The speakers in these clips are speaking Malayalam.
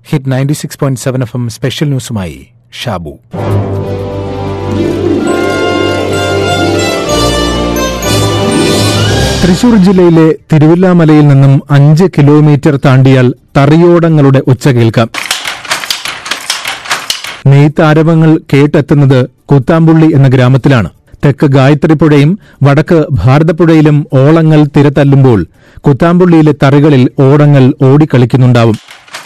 ഹിറ്റ് 96.7 FM സ്പെഷ്യൽ ന്യൂസുമായി ഷാബു. തൃശൂർ ജില്ലയിലെ തിരുവില്ലാമലയിൽ നിന്നും 5 കിലോമീറ്റർ താണ്ടിയാൽ തറിയോടങ്ങളുടെ ഒച്ച കേൾക്കാം. നെയ്ത്താരവങ്ങൾ കേട്ടെത്തുന്നത് കൂത്താമ്പുള്ളി എന്ന ഗ്രാമത്തിലാണ്. തെക്ക് ഗായത്രിപ്പുഴയും വടക്ക് ഭാരതപ്പുഴയിലും ഓളങ്ങൾ തിരതല്ലുമ്പോൾ കൂത്താമ്പുള്ളിയിലെ തറികളിൽ ഓടങ്ങൾ ഓടിക്കളിക്കുന്നുണ്ടാവും.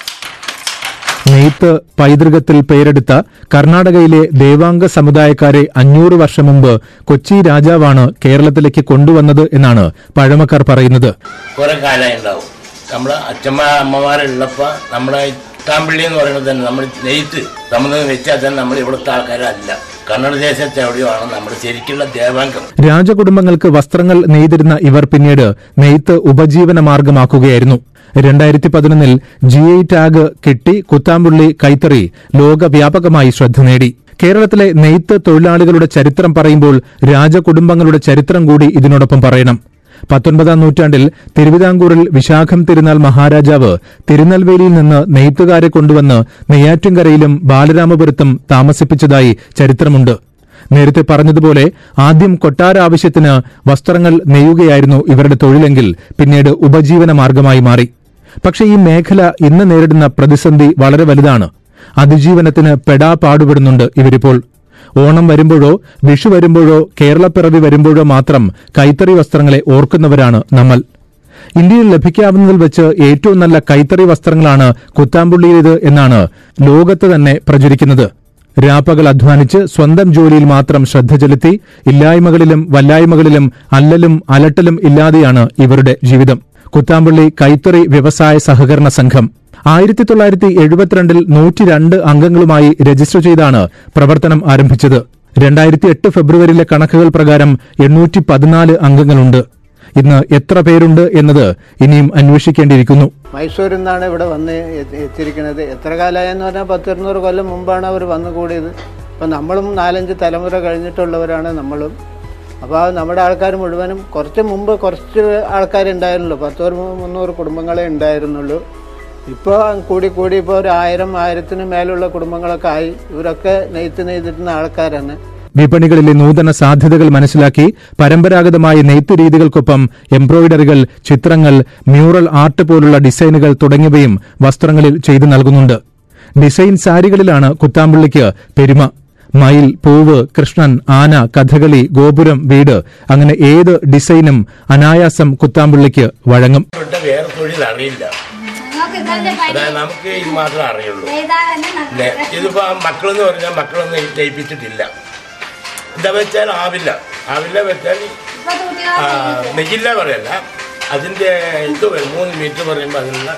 നെയ്ത്ത് പൈതൃകത്തിൽ പേരെടുത്ത കർണാടകയിലെ ദേവാംഗ സമുദായക്കാരെ 500 വർഷം മുമ്പ് കൊച്ചി രാജാവാണ് കേരളത്തിലേക്ക് കൊണ്ടുവന്നത് എന്നാണ് പഴമക്കാർ പറയുന്നത്. കുറെ കാലമായി ഉണ്ടാവും. നമ്മുടെ അമ്മമാരുള്ളപ്പോ നമ്മുടെ കൂത്താമ്പള്ളി എന്ന് പറയുന്നത് തന്നെ നമ്മൾ നെയ്ത്ത് നമ്മൾ വെച്ചാൽ തന്നെ നമ്മൾ ഇവിടുത്തെ ആൾക്കാരല്ല, കന്നഡ ദേശത്തെ എവിടെയാണ് നമ്മുടെ ശരിക്കുള്ള ദേവാംഗം. രാജകുടുംബങ്ങൾക്ക് വസ്ത്രങ്ങൾ നെയ്തിരുന്ന ഇവർ പിന്നീട് നെയ്ത്ത് ഉപജീവന മാർഗമാക്കുകയായിരുന്നു. 2011 GI ടാഗ് കിട്ടി കൂത്താമ്പുള്ളി കൈത്തറി ലോകവ്യാപകമായി ശ്രദ്ധ നേടി. കേരളത്തിലെ നെയ്ത്ത് തൊഴിലാളികളുടെ ചരിത്രം പറയുമ്പോൾ രാജകുടുംബങ്ങളുടെ ചരിത്രം കൂടി ഇതിനോടൊപ്പം പറയണം. 19ാം നൂറ്റാണ്ടിൽ തിരുവിതാംകൂറിൽ വിശാഖം തിരുനാൾ മഹാരാജാവ് തിരുനെൽവേലിയിൽ നിന്ന് നെയ്ത്തുകാരെ കൊണ്ടുവന്ന് നെയ്യാറ്റിൻകരയിലും ബാലരാമപുരത്തും താമസിപ്പിച്ചതായി ചരിത്രമുണ്ട്. നേരത്തെ പറഞ്ഞതുപോലെ ആദ്യം കൊട്ടാര ആവശ്യത്തിന് വസ്ത്രങ്ങൾ നെയ്യുകയായിരുന്നു ഇവരുടെ തൊഴിലെങ്കിൽ പിന്നീട് ഉപജീവന മാർഗമായി മാറി. പക്ഷേ ഈ മേഖല ഇന്ന് നേരിടുന്ന പ്രതിസന്ധി വളരെ വലുതാണ്. അതിജീവനത്തിന് പാടുപെടുന്നുണ്ട് ഇവരിപ്പോൾ. ഓണം വരുമ്പോഴോ വിഷു വരുമ്പോഴോ കേരളപ്പിറവി വരുമ്പോഴോ മാത്രം കൈത്തറി വസ്ത്രങ്ങളെ ഓർക്കുന്നവരാണ് നമ്മൾ. ഇന്ത്യയിൽ ലഭിക്കാവുന്നതിൽ വെച്ച് ഏറ്റവും നല്ല കൈത്തറി വസ്ത്രങ്ങളാണ് കൂത്താമ്പുള്ളിയിലേത് എന്നാണ് ലോകത്ത് തന്നെ പ്രചരിക്കുന്നത്. രാപ്പകൽ അധ്വാനിച്ച് സ്വന്തം ജോലിയിൽ മാത്രം ശ്രദ്ധ ചെലുത്തി ഇല്ലായ്മകളിലും വല്ലായ്മകളിലും അല്ലലും അലട്ടലും ഇല്ലാതെയാണ് ഇവരുടെ ജീവിതം. കൂത്താമ്പുള്ളി കൈത്തറി വ്യവസായ സഹകരണ സംഘം 1972 102 അംഗങ്ങളുമായി രജിസ്റ്റർ ചെയ്താണ് പ്രവർത്തനം ആരംഭിച്ചത്. 2008 ഫെബ്രുവരിയിലെ കണക്കുകൾ പ്രകാരം 814 അംഗങ്ങളുണ്ട്. ഇന്ന് എത്ര പേരുണ്ട് എന്നത് ഇനിയും അന്വേഷിക്കേണ്ടിയിരിക്കുന്നു. മൈസൂരിൽ നിന്നാണ് ഇവിടെ വന്ന് എത്തിയിരിക്കുന്നത്. എത്ര കാലമായെന്ന് പറഞ്ഞാൽ 100-200 കൊല്ലം മുമ്പാണ് അവർ വന്നുകൂടിയത്. അപ്പം നമ്മളും 4-5 തലമുറ കഴിഞ്ഞിട്ടുള്ളവരാണ് നമ്മളും. അപ്പോൾ നമ്മുടെ ആൾക്കാർ മുഴുവനും കുറച്ച് മുമ്പ് കുറച്ച് ആൾക്കാരുണ്ടായിരുന്നുള്ളൂ, 100-300 കുടുംബങ്ങളെ ഉണ്ടായിരുന്നുള്ളൂ. ഇപ്പോൾ കൂടി ഇപ്പോൾ 1000-1000 മേലുള്ള കുടുംബങ്ങളൊക്കെ ആയി. ഇവരൊക്കെ നെയ്തിരുന്ന ആൾക്കാരാണ്. വിപണികളിലെ നൂതന സാധ്യതകൾ മനസ്സിലാക്കി പരമ്പരാഗതമായ നെയ്ത്ത് രീതികൾക്കൊപ്പം എംബ്രോയിഡറികൾ, ചിത്രങ്ങൾ, മ്യൂറൽ ആർട്ട് പോലുള്ള ഡിസൈനുകൾ തുടങ്ങിയവയും വസ്ത്രങ്ങളിൽ ചെയ്തു നൽകുന്നുണ്ട്. ഡിസൈൻ സാരികളിലാണ് കൂത്താമ്പുള്ളിക്ക് പെരുമ. മയിൽ, പൂവ്, കൃഷ്ണൻ, ആന, കഥകളി, ഗോപുരം, വീട്, അങ്ങനെ ഏത് ഡിസൈനും അനായാസം കൂത്താമ്പുള്ളിക്ക് വഴങ്ങും. വേറെ തൊഴിൽ അറിയില്ല, അതായത് നമുക്ക് ഇത് മാത്രമേ അറിയുള്ളൂ. ഇതിപ്പോ മക്കളെന്ന് പറഞ്ഞാൽ മക്കളൊന്നും ചെയ്യിപ്പിച്ചിട്ടില്ല. എന്താ വെച്ചാൽ ആവില്ല വെച്ചാൽ നെയ്യില്ല പറയല്ല, അതിന്റെ ഇത് 3 മീറ്റർ പറയുമ്പോൾ അതിനുള്ള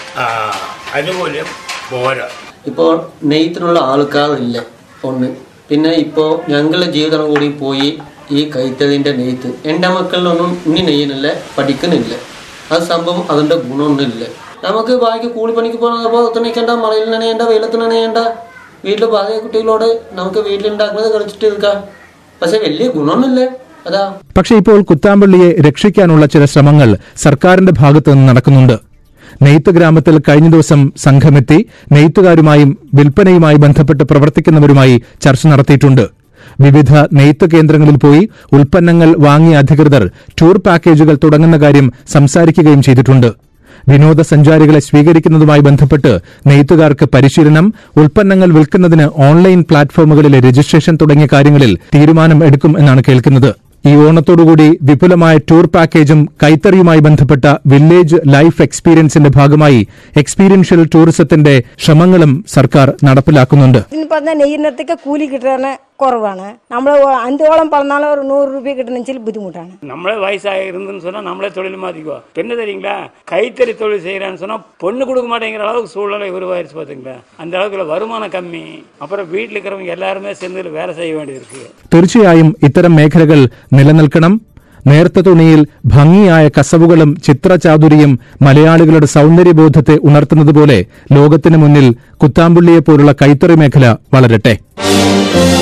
അനുകൂല്യം പോരാ. ഇപ്പോൾ നെയ്ത്തിനുള്ള ആൾക്കാരില്ല ഒന്ന്. പിന്നെ ഇപ്പോൾ ഞങ്ങളുടെ ജീവിതം കൂടി പോയി ഈ കൈത്തറിൻ്റെ നെയ്ത്ത്. എൻ്റെ മക്കളിലൊന്നും ഇനി നെയ്യുന്നില്ല, പഠിക്കുന്നില്ല. അത് സംഭവം അതിൻ്റെ ഗുണമൊന്നുമില്ല. നമുക്ക് ബാക്കി കൂലിപ്പണിക്ക് പോകുമ്പോൾ നിൽക്കേണ്ട, മഴയിൽ നനയേണ്ട, വെയിലത്ത് നനയേണ്ട. വീട്ടിൽ ബാക്കി കുട്ടികളോട് നമുക്ക് വീട്ടിലുണ്ടാക്കുന്നത് കളിച്ചിട്ട് നിൽക്കാം. പക്ഷെ വലിയ ഗുണമൊന്നുമില്ല അതാ. പക്ഷെ ഇപ്പോൾ കൂത്താമ്പള്ളിയെ രക്ഷിക്കാനുള്ള ചില ശ്രമങ്ങൾ സർക്കാരിന്റെ ഭാഗത്തു നിന്ന് നടക്കുന്നുണ്ട്. നെയ്ത്ത് ഗ്രാമത്തിൽ കഴിഞ്ഞ ദിവസം സംഘമെത്തി നെയ്ത്തുകാരുമായും വിൽപ്പനയുമായി ബന്ധപ്പെട്ട് പ്രവർത്തിക്കുന്നവരുമായി ചർച്ച നടത്തിയിട്ടുണ്ട്. വിവിധ നെയ്ത്ത് കേന്ദ്രങ്ങളിൽ പോയി ഉൽപ്പന്നങ്ങൾ വാങ്ങിയ അധികൃതർ ടൂർ പാക്കേജുകൾ തുടങ്ങുന്ന കാര്യം സംസാരിക്കുകയും ചെയ്തിട്ടുണ്ട്. വിനോദസഞ്ചാരികളെ സ്വീകരിക്കുന്നതുമായി ബന്ധപ്പെട്ട് നെയ്ത്തുകാർക്ക് പരിശീലനം, ഉൽപ്പന്നങ്ങൾ വിൽക്കുന്നതിന് ഓൺലൈൻ പ്ലാറ്റ്ഫോമുകളിലെ രജിസ്ട്രേഷൻ തുടങ്ങിയ കാര്യങ്ങളിൽ തീരുമാനം എടുക്കും എന്നാണ് കേൾക്കുന്നത്. ഈ ഓണത്തോടുകൂടി വിപുലമായ ടൂർ പാക്കേജും കൈത്തറിയുമായി ബന്ധപ്പെട്ട വില്ലേജ് ലൈഫ് എക്സ്പീരിയൻസിന്റെ ഭാഗമായി എക്സ്പീരിയൻഷ്യൽ ടൂറിസത്തിന്റെ ശ്രമങ്ങളും സർക്കാർ നടപ്പിലാക്കുന്നുണ്ട്. നെയ്യുന്നതൊക്കെ കൂലി കിട്ടാൻ കുറവാണ്. നമ്മൾ 5 ഓളം പറഞ്ഞാലും ഒരു 100 രൂപ കിട്ടണമെങ്കിൽ ബുദ്ധിമുട്ടാണ്. നമ്മളെ வயசாயிருந்துன்னு சொன்னா நம்மளே தொழில் மாத்திக்குவோம். என்ன தெரியுங்களா, கைத்தறி தொழில் செய்யறான்னு சொன்னா பொண்ணு கொடுக்க மாட்டேங்கிற அளவுக்கு சூழ்நிலை உருவாயிருச்சு பாத்தீங்களா. அந்த அளவுக்கு வருமானம் கம்மி. அப்புறம் வீட்டில் இருக்கிறவங்க எல்லாருமே சேர்ந்து வேலை செய்ய வேண்டியிருக்கு. തീർച്ചയായും ഇത്തരം മേഖലകൾ നിലനിൽക്കണം. നേർത്ത തുണിയിൽ ഭംഗിയായ കസവുകളും ചിത്രചാതുരിയും മലയാളികളുടെ സൗന്ദര്യബോധത്തെ ഉണർത്തുന്നതുപോലെ ലോകത്തിനു മുന്നിൽ കൂത്താമ്പുള്ളിയെപ്പോലുള്ള കൈത്തറി മേഖല വളരട്ടെ.